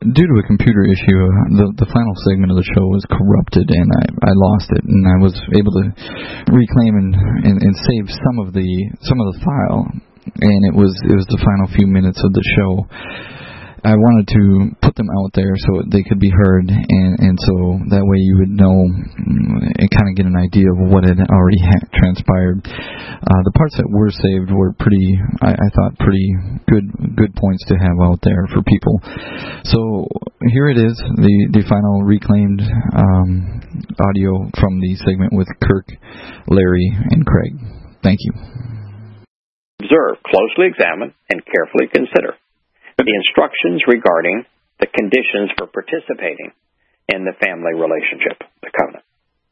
due to a computer issue, the final segment of the show was corrupted, and I lost it, and I was able to reclaim and save some of the file, and it was the final few minutes of the show. I wanted to put them out there so they could be heard, and so that way you would know and kind of get an idea of what had already transpired. The parts that were saved were pretty, I thought, pretty good points to have out there for people. So here it is, the final reclaimed audio from the segment with Kirk, Larry, and Craig. Thank you. Observe, closely examine, and carefully consider the instructions regarding the conditions for participating in the family relationship, the covenant.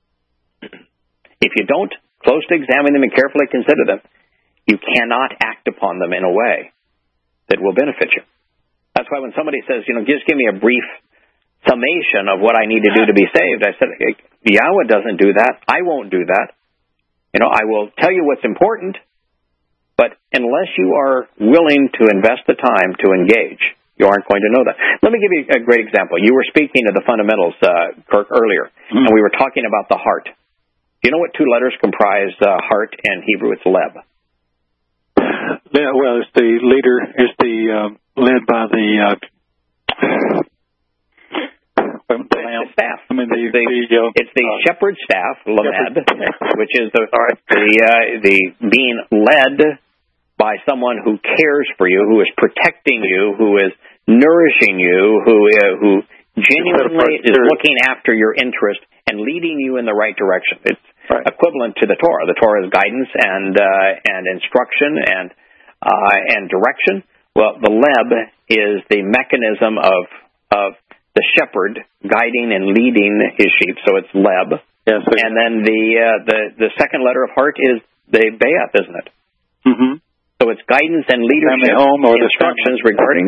If you don't closely examine them and carefully consider them, you cannot act upon them in a way that will benefit you. That's why when somebody says, just give me a brief summation of what I need to do to be saved, I said, Yahweh doesn't do that. I won't do that. I will tell you what's important, but unless you are willing to invest the time to engage, you aren't going to know that. Let me give you a great example. You were speaking of the fundamentals, Kirk, earlier, and we were talking about the heart. Do you know what two letters comprise heart in Hebrew? It's leb. Yeah, well, it's the leader, led by the staff. I mean, it's the shepherd's staff, lamed, which is the being led by someone who cares for you, who is protecting you, who is nourishing you, who genuinely is looking after your interest and leading you in the right direction. It's equivalent to the Torah. The Torah is guidance and instruction and direction. Well, the leb is the mechanism of the shepherd guiding and leading his sheep. So it's leb. Yes, and then the second letter of heart is the be'eth, isn't it? Mm-hmm. So it's guidance and leadership, home or instructions regarding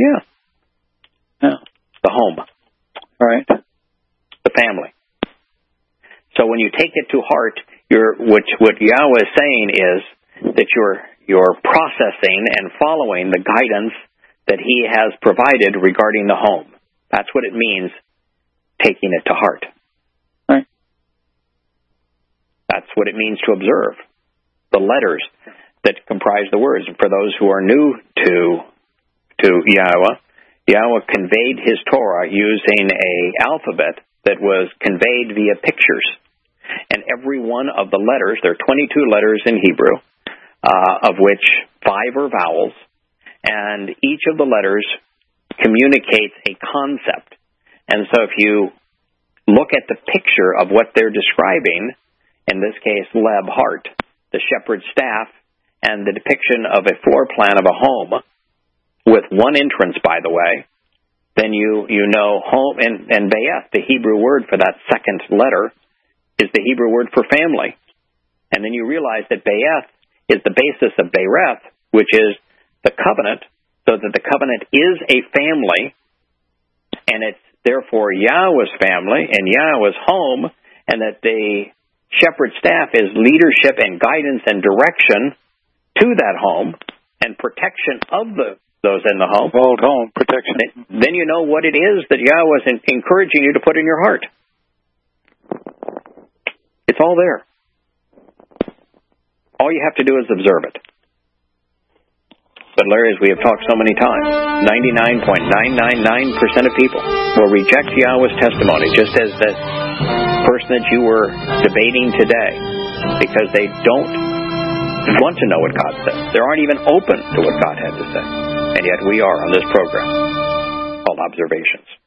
the home. Right. The family. So when you take it to heart, what Yahweh is saying is that you're processing and following the guidance that He has provided regarding the home. That's what it means, taking it to heart. Right. That's what it means to observe the letters that comprise the words. And for those who are new to Yahweh, Yahweh conveyed His Torah using an alphabet that was conveyed via pictures. And every one of the letters, there are 22 letters in Hebrew, of which 5 are vowels, and each of the letters communicates a concept. And so if you look at the picture of what they're describing, in this case, leb, heart, the shepherd's staff, and the depiction of a floor plan of a home, with one entrance, by the way, then you know home, and be'eth, the Hebrew word for that second letter, is the Hebrew word for family. And then you realize that be'eth is the basis of bereth, which is the covenant, so that the covenant is a family, and it's therefore Yahweh's family and Yahweh's home, and that the shepherd's staff is leadership and guidance and direction to that home and protection of those in the home. Old home protection. Then you know what it is that Yahweh is encouraging you to put in your heart. It's all there. All you have to do is observe it. But Larry, as we have talked so many times, 99.999% of people will reject Yahweh's testimony, just as the person that you were debating today, because they don't want to know what God says. They aren't even open to what God had to say. And yet we are on this program called Observations.